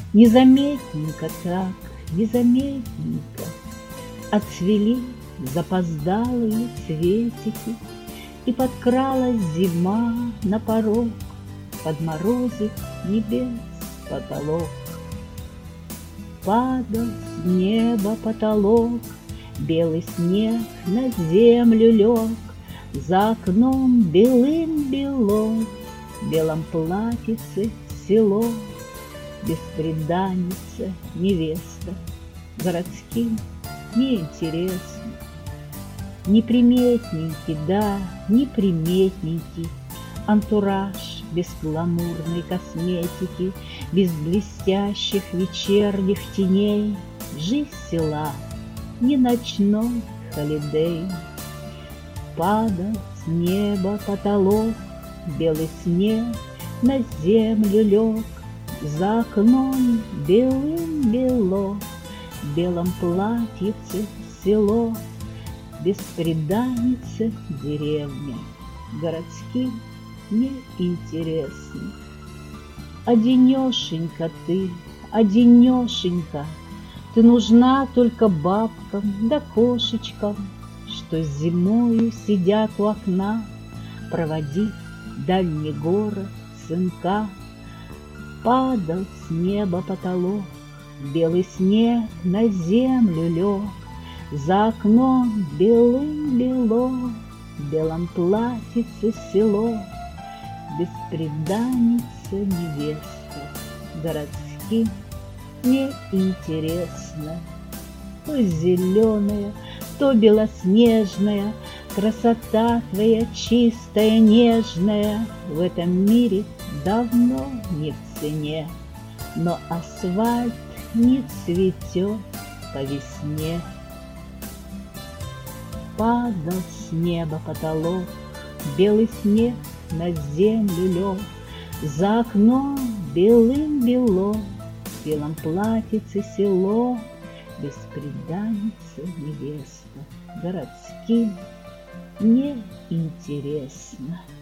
Незаметненько так, незаметненько отцвели запоздалые цветики, и подкралась зима на порог, подморозив небес потолок. Падал с неба потолок, белый снег на землю лег, за окном белым-бело, в белом платьице село, бесприданница невеста, городским неинтересно. Неприметненький, да, неприметненький антураж без гламурной косметики, без блестящих вечерних теней. Жизнь села, не ночной холидей. Падал с неба потолок, белый снег на землю лег, за окном белым-бело, в белом платьице село, бесприданница деревня, городским неинтересно. Одинешенька ты, одинешенька, ты нужна только бабкам да кошечкам, что зимою сидят у окна, проводив дальний город сынка. Падал с неба потолок, белый снег на землю лег, за окном белым-бело, в белом платьице село, бесприданница невеста, городским неинтересно. То зеленая, то белоснежная, красота твоя чистая, нежная в этом мире давно не в цене, но асфальт не цветет по весне. Падал с неба потолок, белый снег на землю лег, за окном белым-бело, в белом платьице село, бесприданница невеста, городским неинтересно.